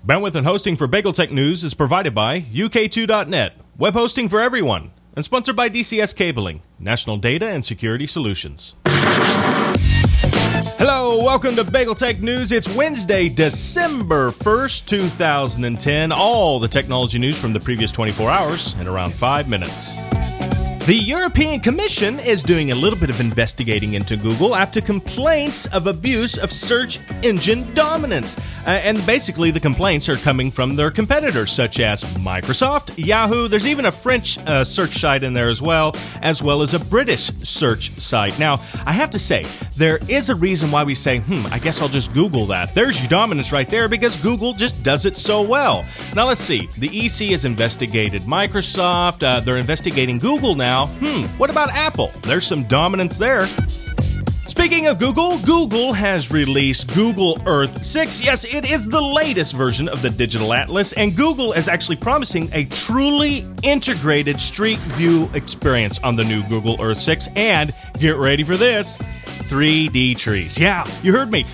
Bandwidth and hosting for BagelTech News is provided by UK2.net, web hosting for everyone, and sponsored by DCS Cabling, National Data and Security Solutions. Hello, welcome to BagelTech News. It's Wednesday, December 1st, 2010. All the technology news from the previous 24 hours in around 5 minutes. The European Commission is doing a little bit of investigating into Google after complaints of abuse of search engine dominance. And basically, the complaints are coming from their competitors, such as Microsoft, Yahoo. There's even a French search site in there as well as a British search site. Now, I have to say, there is a reason why we say, I guess I'll just Google that. There's your dominance right there because Google just does it so well. Now, let's see. The EC has investigated Microsoft. They're investigating Google now. What about Apple? There's some dominance there. Speaking of Google, Google has released Google Earth 6. Yes, it is the latest version of the Digital Atlas, and Google is actually promising a truly integrated Street View experience on the new Google Earth 6. And get ready for this, 3D trees. Yeah, you heard me.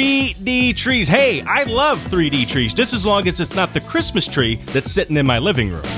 3D trees. Hey, I love 3D trees, just as long as it's not the Christmas tree that's sitting in my living room.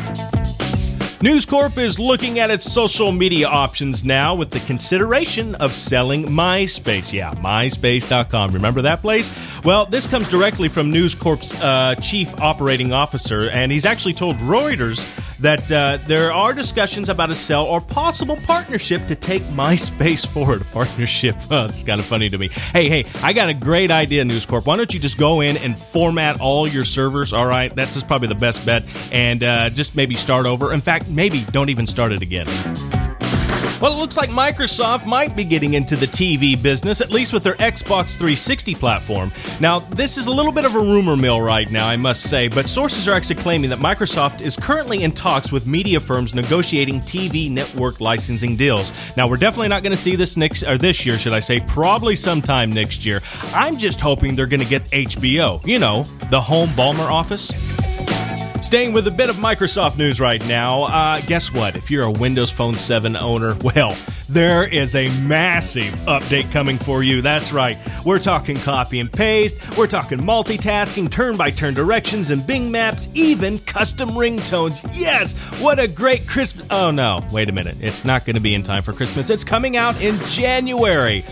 News Corp is looking at its social media options now with the consideration of selling MySpace. Yeah, MySpace.com. Remember that place? Well, this comes directly from News Corp's chief operating officer, and he's actually told Reuters that there are discussions about a sell or possible partnership to take MySpace forward. A partnership. It's kind of funny to me. Hey, I got a great idea, News Corp. Why don't you just go in and format all your servers, all right? That's just probably the best bet, and just maybe start over. In fact, maybe don't even start it again. Well, it looks like Microsoft might be getting into the TV business, at least with their Xbox 360 platform. Now, this is a little bit of a rumor mill right now, I must say, but sources are actually claiming that Microsoft is currently in talks with media firms negotiating TV network licensing deals. Now, we're definitely not going to see this this year, should I say, probably sometime next year. I'm just hoping they're going to get HBO, you know, the home Ballmer office. Staying with a bit of Microsoft news right now, guess what? If you're a Windows Phone 7 owner, well, there is a massive update coming for you. That's right. We're talking copy and paste. We're talking multitasking, turn-by-turn directions, and Bing Maps, even custom ringtones. Yes! What a great Christmas... Oh, no. Wait a minute. It's not going to be in time for Christmas. It's coming out in January.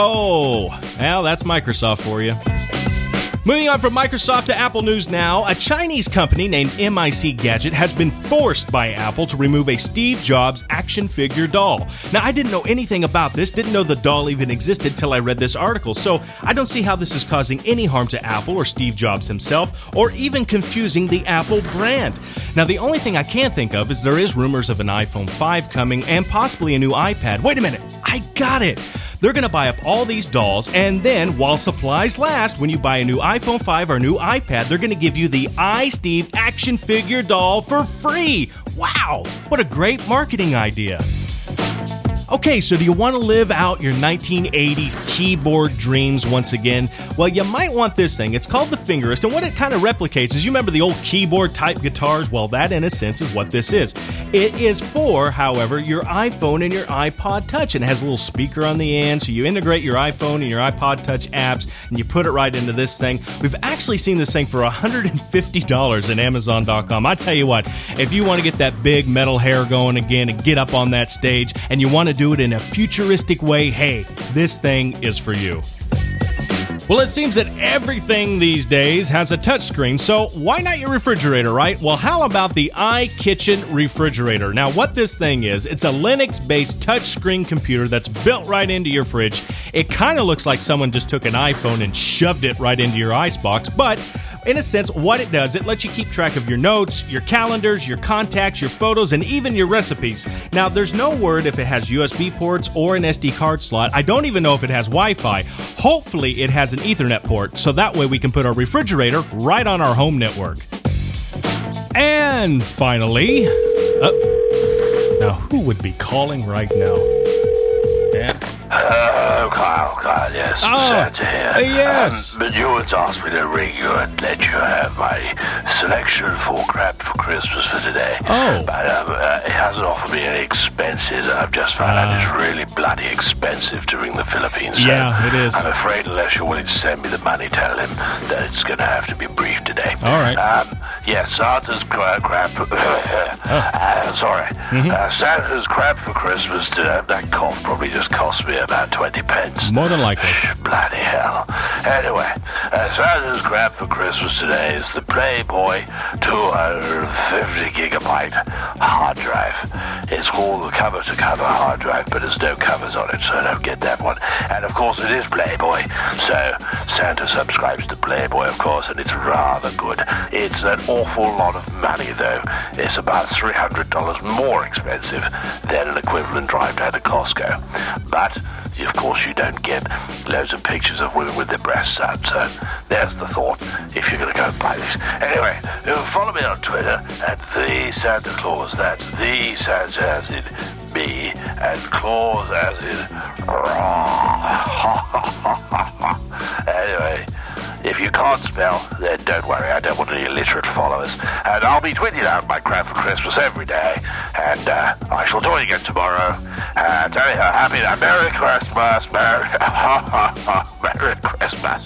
Oh, well, that's Microsoft for you. Moving on from Microsoft to Apple news now, a Chinese company named MIC Gadget has been forced by Apple to remove a Steve Jobs action figure doll. Now, I didn't know anything about this, didn't know the doll even existed till I read this article, so I don't see how this is causing any harm to Apple or Steve Jobs himself, or even confusing the Apple brand. Now, the only thing I can think of is there is rumors of an iPhone 5 coming and possibly a new iPad. Wait a minute, I got it! They're going to buy up all these dolls, and then, while supplies last, when you buy a new iPhone 5 or new iPad, they're going to give you the iSteve action figure doll for free. Wow, what a great marketing idea. Okay, so do you want to live out your 1980s keyboard dreams once again? Well, you might want this thing. It's called the Fingerist, and what it kind of replicates is, you remember the old keyboard-type guitars? Well, that, in a sense, is what this is. It is for, however, your iPhone and your iPod Touch, and it has a little speaker on the end, so you integrate your iPhone and your iPod Touch apps, and you put it right into this thing. We've actually seen this thing for $150 at Amazon.com. I tell you what, if you want to get that big metal hair going again and get up on that stage, and you want to do it in a futuristic way, hey, this thing is for you. Well, it seems that everything these days has a touchscreen, so why not your refrigerator, right? Well, how about the iKitchen refrigerator? Now, what this thing is, it's a Linux-based touchscreen computer that's built right into your fridge. It kind of looks like someone just took an iPhone and shoved it right into your icebox, but in a sense, what it does, it lets you keep track of your notes, your calendars, your contacts, your photos, and even your recipes. Now, there's no word if it has USB ports or an SD card slot. I don't even know if it has Wi-Fi. Hopefully, it has an Ethernet port, so that way we can put our refrigerator right on our home network. And finally, now who would be calling right now? Yeah. Hello, Carl. Oh, God, yes. Oh, Santa here. yes. But you had asked me to ring you and let you have my selection for crab for Christmas for today. Oh. But it hasn't offered me any expenses. I've just found out it's really bloody expensive to ring the Philippines. So Yeah, it is. I'm afraid unless you're willing to send me the money, tell him that it's going to have to be brief today. All right. Yes, Santa's crab for... sorry. Santa's crab for Christmas today. That cough probably just cost me about 20 pence. More than likely. Bloody hell. Anyway, Santa's crab for Christmas today is the Playboy 250 gigabyte hard drive. It's called the cover-to-cover hard drive, but there's no covers on it, so I don't get that one. And of course it is Playboy, so Santa subscribes to Playboy, of course, and it's rather good. It's an awful lot of money, though. It's about $300 more expensive than an equivalent drive down to Costco. But of course you don't get loads of pictures of women with their breasts out, so there's the thought if you're going to go and buy this. Anyway, follow me on Twitter at the Santa Claus. That's the Santa as in me, and Claus as in anyway, if you can't spell, then don't worry, I don't want any illiterate followers. And I'll be tweeting out my crap for Christmas every day, and I shall do it again tomorrow. And anyhow, Merry Christmas, Merry Christmas.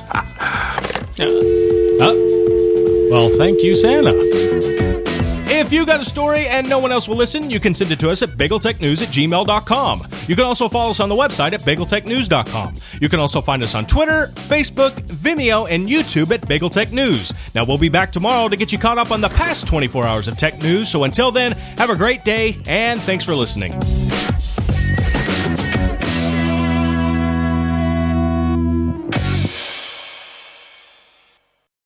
Well, thank you, Santa. If you got a story and no one else will listen, you can send it to us at bageltechnews@gmail.com. You can also follow us on the website at bageltechnews.com. You can also find us on Twitter, Facebook, Vimeo, and YouTube at Bagel Tech News. Now, we'll be back tomorrow to get you caught up on the past 24 hours of tech news. So until then, have a great day, and thanks for listening.